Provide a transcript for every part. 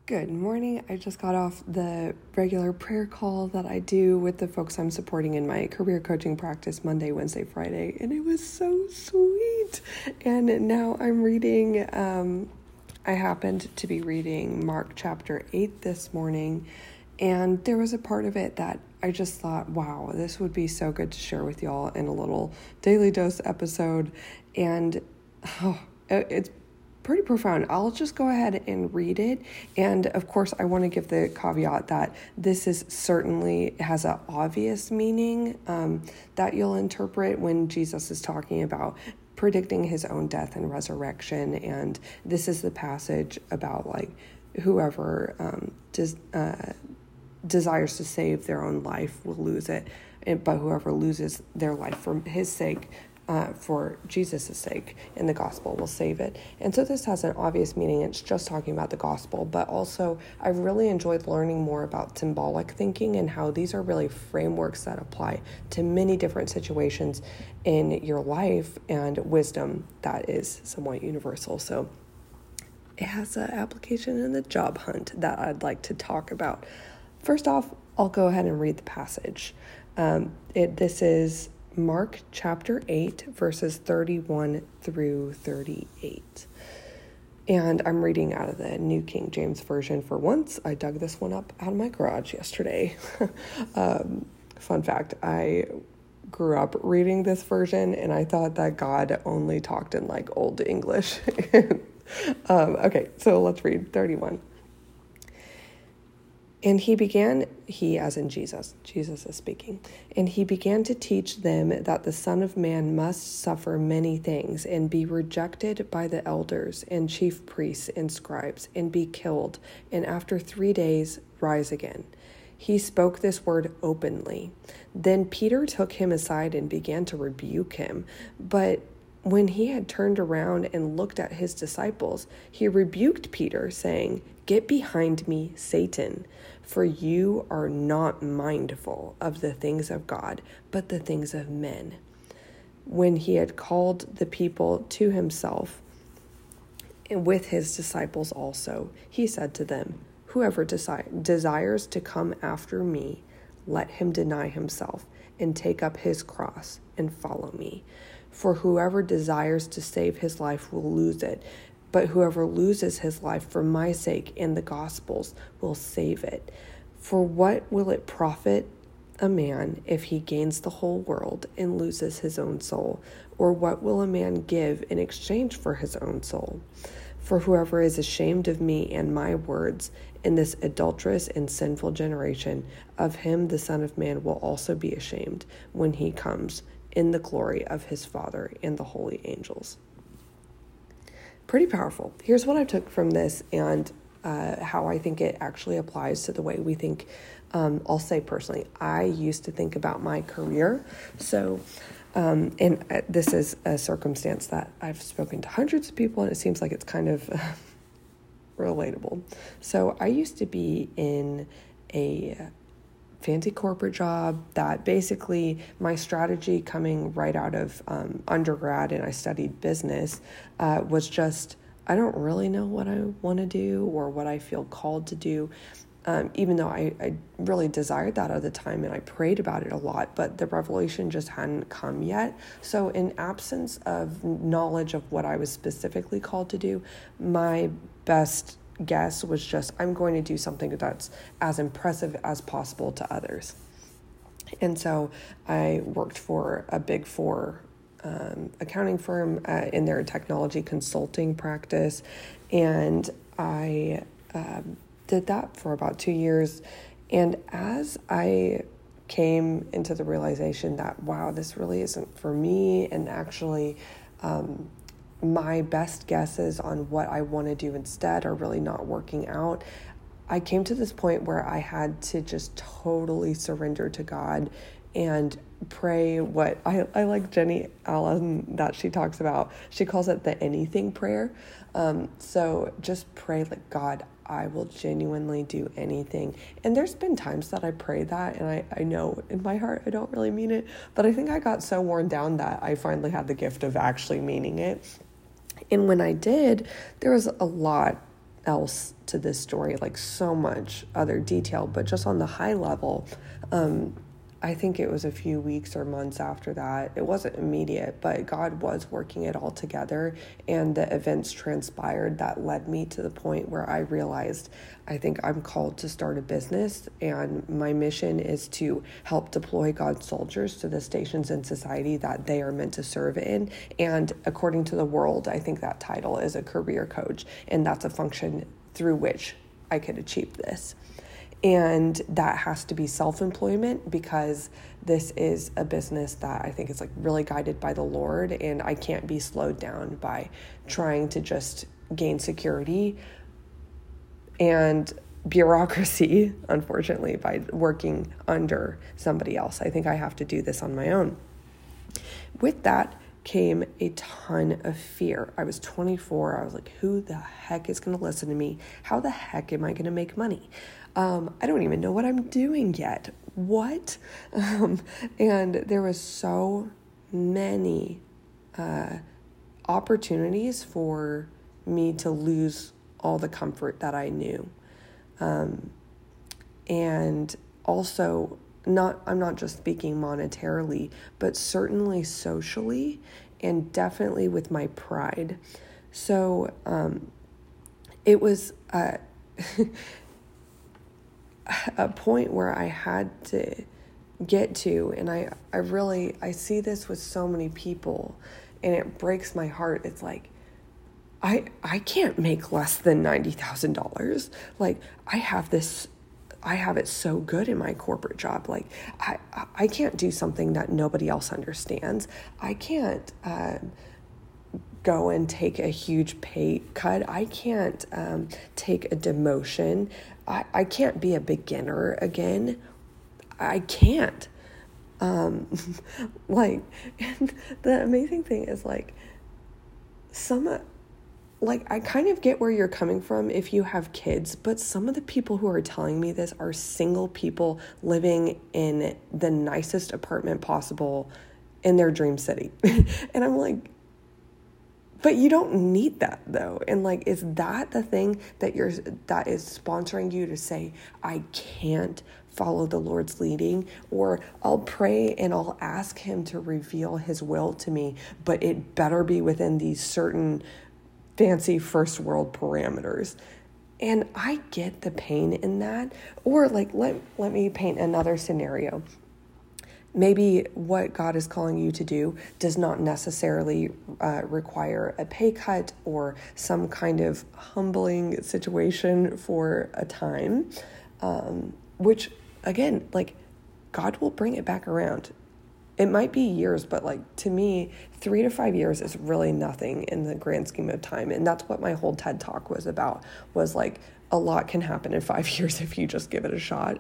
Good morning. I just got off the regular prayer call that I do with the folks I'm supporting in my career coaching practice Monday, Wednesday, Friday, and it was so sweet. And now I'm reading, I happened to be reading Mark chapter 8 this morning, and there was a part of it that I just thought, wow, this would be so good to share with y'all in a little Daily Dose episode. And it's pretty profound. I'll just go ahead and read it. And of course, I want to give the caveat that this is certainly has an obvious meaning that you'll interpret when Jesus is talking about predicting his own death and resurrection. And this is the passage about like whoever desires to save their own life will lose it, but whoever loses their life for his sake, for Jesus' sake in the gospel, will save it. And so this has an obvious meaning. It's just talking about the gospel, but also I've really enjoyed learning more about symbolic thinking and how these are really frameworks that apply to many different situations in your life, and wisdom that is somewhat universal. So it has an application in the job hunt that I'd like to talk about. First off, I'll go ahead and read the passage. This is Mark chapter 8, verses 31 through 38. And I'm reading out of the New King James Version for once. I dug this one up out of my garage yesterday. Fun fact, I grew up reading this version, and I thought that God only talked in like Old English. Okay, so let's read 31. And he as in Jesus is speaking, and he began to teach them that the Son of Man must suffer many things and be rejected by the elders and chief priests and scribes and be killed, and after 3 days rise again. He spoke this word openly. Then Peter took him aside and began to rebuke him. But when he had turned around and looked at his disciples, he rebuked Peter, saying, "Get behind me, Satan, for you are not mindful of the things of God, but the things of men." When he had called the people to himself, and with his disciples also, he said to them, "Whoever desires to come after me, let him deny himself and take up his cross and follow me. For whoever desires to save his life will lose it, but whoever loses his life for my sake and the gospel's will save it. For what will it profit a man if he gains the whole world and loses his own soul? Or what will a man give in exchange for his own soul? For whoever is ashamed of me and my words in this adulterous and sinful generation, of him the Son of Man will also be ashamed when he comes in the glory of his Father and the holy angels." Pretty powerful. Here's what I took from this and how I think it actually applies to the way we think. I'll say personally, I used to think about my career. So, this is a circumstance that I've spoken to hundreds of people, and it seems like it's kind of relatable. So I used to be in a fancy corporate job that basically my strategy coming right out of undergrad, and I studied business, was just, I don't really know what I want to do or what I feel called to do, even though I really desired that at the time and I prayed about it a lot, but the revelation just hadn't come yet. So in absence of knowledge of what I was specifically called to do, my best guess was just, I'm going to do something that's as impressive as possible to others. And so I worked for a Big Four accounting firm in their technology consulting practice, and I did that for about 2 years. And as I came into the realization that, wow, this really isn't for me, and actually my best guesses on what I want to do instead are really not working out, I came to this point where I had to just totally surrender to God and pray what I like Jenny Allen that she talks about. She calls it the anything prayer. So just pray like, God, I will genuinely do anything. And there's been times that I pray that, and I know in my heart I don't really mean it, but I think I got so worn down that I finally had the gift of actually meaning it. And when I did, there was a lot else to this story, like so much other detail, but just on the high level, I think it was a few weeks or months after that. It wasn't immediate, but God was working it all together, and the events transpired that led me to the point where I realized I think I'm called to start a business, and my mission is to help deploy God's soldiers to the stations in society that they are meant to serve in. And according to the world, I think that title is a career coach, and that's a function through which I could achieve this. And that has to be self-employment, because this is a business that I think is like really guided by the Lord, and I can't be slowed down by trying to just gain security and bureaucracy, unfortunately, by working under somebody else. I think I have to do this on my own. With that came a ton of fear. I was 24. I was like, who the heck is going to listen to me? How the heck am I going to make money? I don't even know what I'm doing yet. What? And there was so many opportunities for me to lose all the comfort that I knew. And also, I'm not just speaking monetarily, but certainly socially, and definitely with my pride. So it was a point where I had to get to, and I see this with so many people, and it breaks my heart. It's like, I can't make less than $90,000. Like, I have it so good in my corporate job. Like, I can't do something that nobody else understands. I can't go and take a huge pay cut. I can't take a demotion. I can't be a beginner again. I can't. Like, and the amazing thing is, like, I kind of get where you're coming from if you have kids, but some of the people who are telling me this are single people living in the nicest apartment possible in their dream city. And I'm like, but you don't need that though. And like, is that the thing that is sponsoring you to say, I can't follow the Lord's leading? Or I'll pray and I'll ask him to reveal his will to me, but it better be within these certain fancy first world parameters. And I get the pain in that. Or like, let me paint another scenario. Maybe what God is calling you to do does not necessarily require a pay cut or some kind of humbling situation for a time, which again, like, God will bring it back around. It might be years, but like, to me, 3 to 5 years is really nothing in the grand scheme of time. And that's what my whole TED Talk was about, was like, a lot can happen in 5 years if you just give it a shot.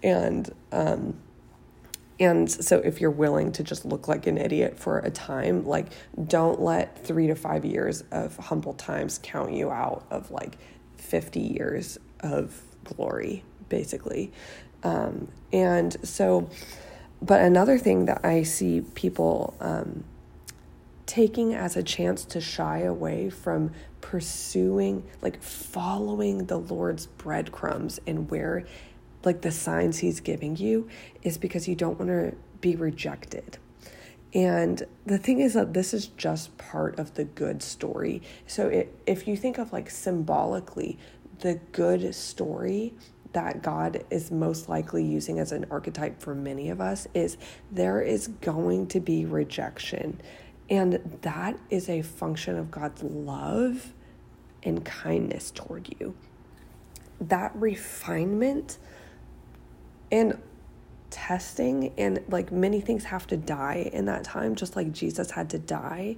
And so if you're willing to just look like an idiot for a time, like, don't let 3 to 5 years of humble times count you out of like 50 years of glory, basically. And so, but another thing that I see people taking as a chance to shy away from pursuing, like, following the Lord's breadcrumbs and where, like, the signs he's giving you, is because you don't want to be rejected. And the thing is that this is just part of the good story. So if you think of, like, symbolically, the good story that God is most likely using as an archetype for many of us is there is going to be rejection. And that is a function of God's love and kindness toward you. That refinement and testing, and like, many things have to die in that time, just like Jesus had to die.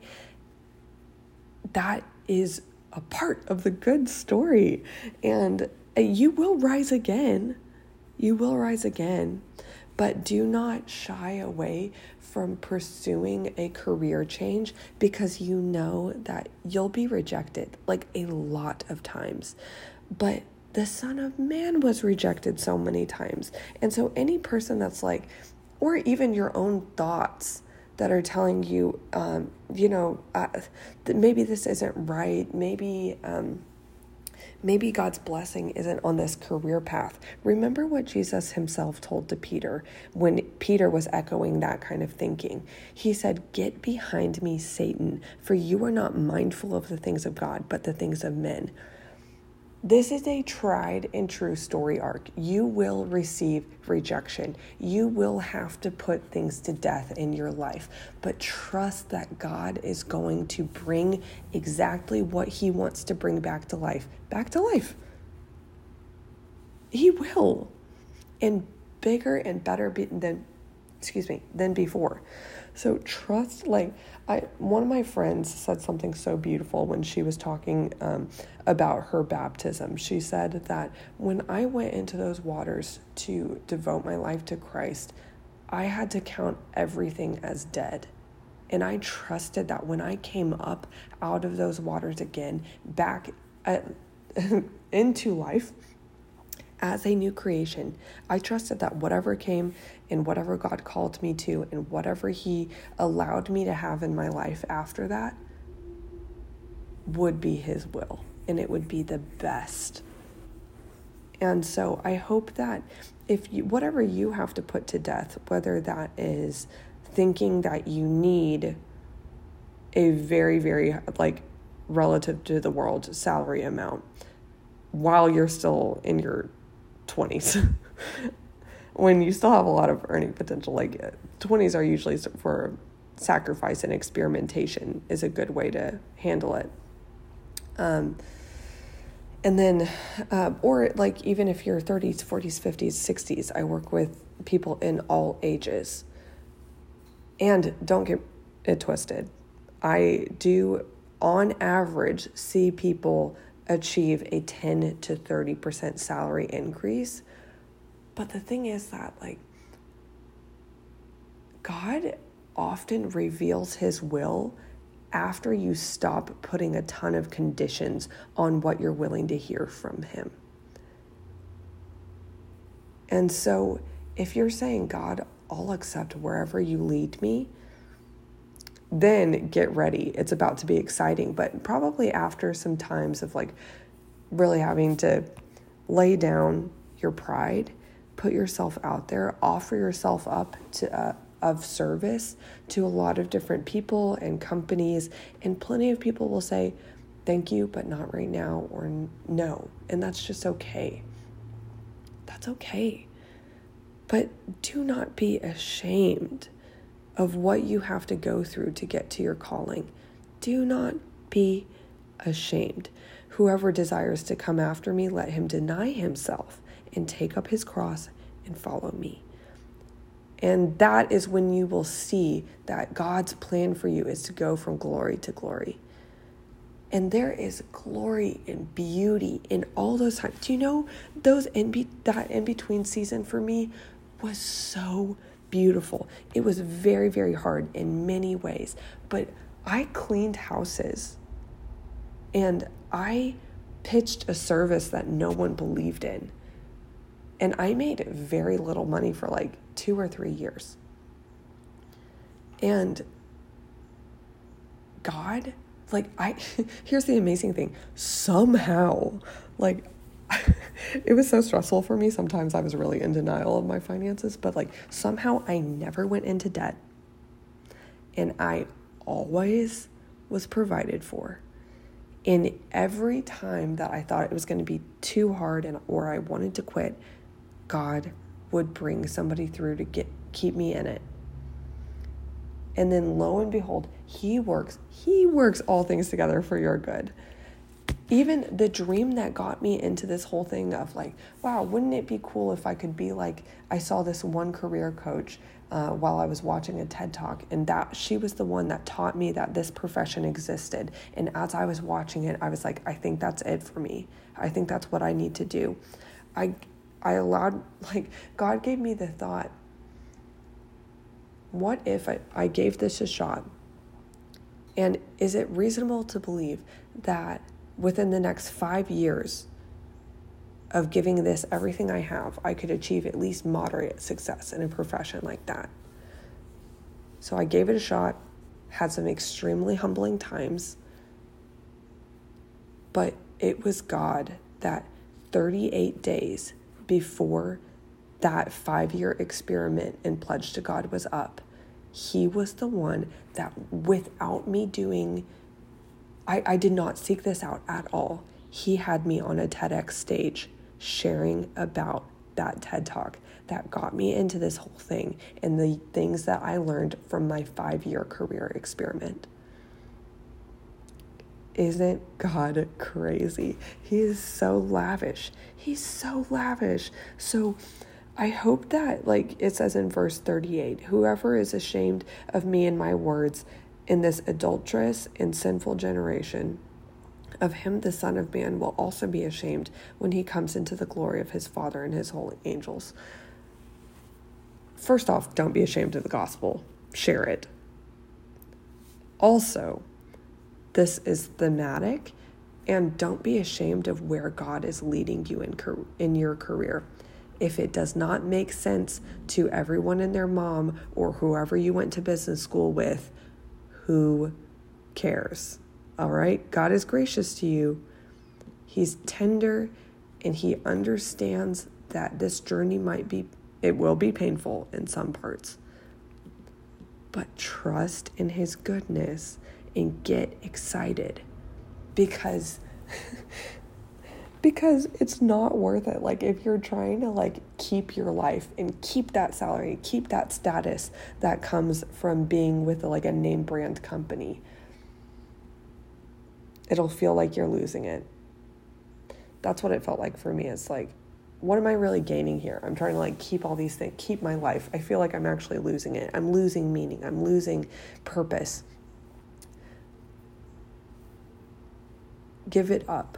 That is a part of the good story. And you will rise again. You will rise again. But do not shy away from pursuing a career change, because you know that you'll be rejected, like, a lot of times. But the Son of Man was rejected so many times. And so any person that's like, or even your own thoughts that are telling you, maybe this isn't right. Maybe Maybe God's blessing isn't on this career path. Remember what Jesus himself told to Peter when Peter was echoing that kind of thinking. He said, "Get behind me, Satan, for you are not mindful of the things of God, but the things of men." This is a tried and true story arc. You will receive rejection. You will have to put things to death in your life, but trust that God is going to bring exactly what he wants to bring back to life. Back to life. He will. And bigger and better than before. So trust, one of my friends said something so beautiful when she was talking about her baptism. She said that when I went into those waters to devote my life to Christ, I had to count everything as dead. And I trusted that when I came up out of those waters again, back into life, as a new creation, I trusted that whatever came and whatever God called me to and whatever he allowed me to have in my life after that would be his will, and it would be the best. And so I hope that whatever you have to put to death, whether that is thinking that you need a very, very, relative to the world salary amount while you're still in your 20s, when you still have a lot of earning potential. 20s are usually for sacrifice and experimentation is a good way to handle it. And then, even if you're 30s, 40s, 50s, 60s, I work with people in all ages. And don't get it twisted. I do, on average, see people achieve a 10 to 30% salary increase. But the thing is that, God often reveals his will after you stop putting a ton of conditions on what you're willing to hear from him. And so if you're saying, "God, I'll accept wherever you lead me," then get ready. It's about to be exciting, but probably after some times of really having to lay down your pride, put yourself out there, offer yourself up to of service to a lot of different people and companies, and plenty of people will say, "Thank you, but not right now," or "No," and that's just okay. That's okay. But do not be ashamed of what you have to go through to get to your calling. Do not be ashamed. Whoever desires to come after me, let him deny himself and take up his cross and follow me. And that is when you will see that God's plan for you is to go from glory to glory. And there is glory and beauty in all those times. Do you know that in-between season for me was so beautiful. It was very, very hard in many ways, but I cleaned houses and I pitched a service that no one believed in. And I made very little money for 2 or 3 years. And God, here's the amazing thing. Somehow, it was so stressful for me. Sometimes I was really in denial of my finances, but somehow I never went into debt. And I always was provided for. And every time that I thought it was going to be too hard or I wanted to quit, God would bring somebody through to keep me in it. And then lo and behold, he works all things together for your good. Even the dream that got me into this whole thing of wow, wouldn't it be cool if I could be I saw this one career coach while I was watching a TED Talk, and that she was the one that taught me that this profession existed. And as I was watching it, I was like, I think that's it for me. I think that's what I need to do. I allowed, God gave me the thought, what if I gave this a shot? And is it reasonable to believe that within the next 5 years of giving this everything I have, I could achieve at least moderate success in a profession like that? So I gave it a shot, had some extremely humbling times, but it was God that 38 days before that 5-year experiment and pledge to God was up, he was the one that, without me doing, I did not seek this out at all. He had me on a TEDx stage sharing about that TED Talk that got me into this whole thing and the things that I learned from my 5-year career experiment. Isn't God crazy? He is so lavish. He's so lavish. So I hope that, like it says in verse 38, whoever is ashamed of me and my words in this adulterous and sinful generation, of him the Son of Man will also be ashamed when he comes into the glory of his Father and his holy angels. First off, don't be ashamed of the gospel. Share it. Also, this is thematic, and don't be ashamed of where God is leading you in your career. If it does not make sense to everyone and their mom or whoever you went to business school with, who cares? All right? God is gracious to you. He's tender, and he understands that this journey it will be painful in some parts. But trust in his goodness and get excited because it's not worth it. Like, if you're trying to like keep your life and keep that salary, keep that status that comes from being with like a name brand company, it'll feel like you're losing it. That's what it felt like for me. It's like, what am I really gaining here? I'm trying to like keep all these things, keep my life. I feel like I'm actually losing it. I'm losing meaning. I'm losing purpose. Give it up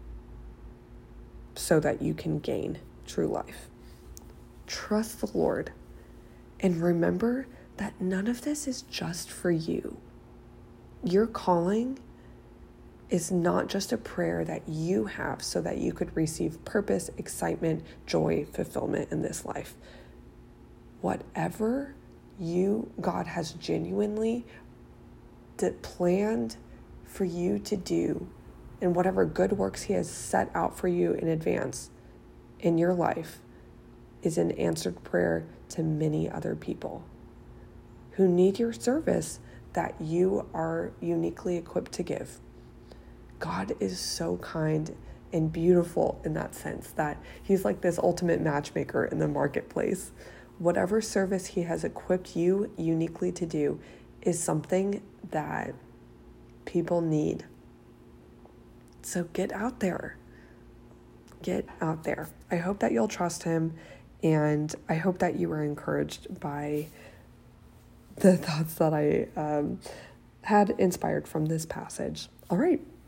so that you can gain true life. Trust the Lord. And remember that none of this is just for you. Your calling is not just a prayer that you have so that you could receive purpose, excitement, joy, fulfillment in this life. Whatever God has genuinely planned for you to do, and whatever good works he has set out for you in advance in your life, is an answered prayer to many other people who need your service that you are uniquely equipped to give. God is so kind and beautiful in that sense that he's like this ultimate matchmaker in the marketplace. Whatever service he has equipped you uniquely to do is something that people need. So get out there. Get out there. I hope that you'll trust him, and I hope that you were encouraged by the thoughts that I had inspired from this passage. All right.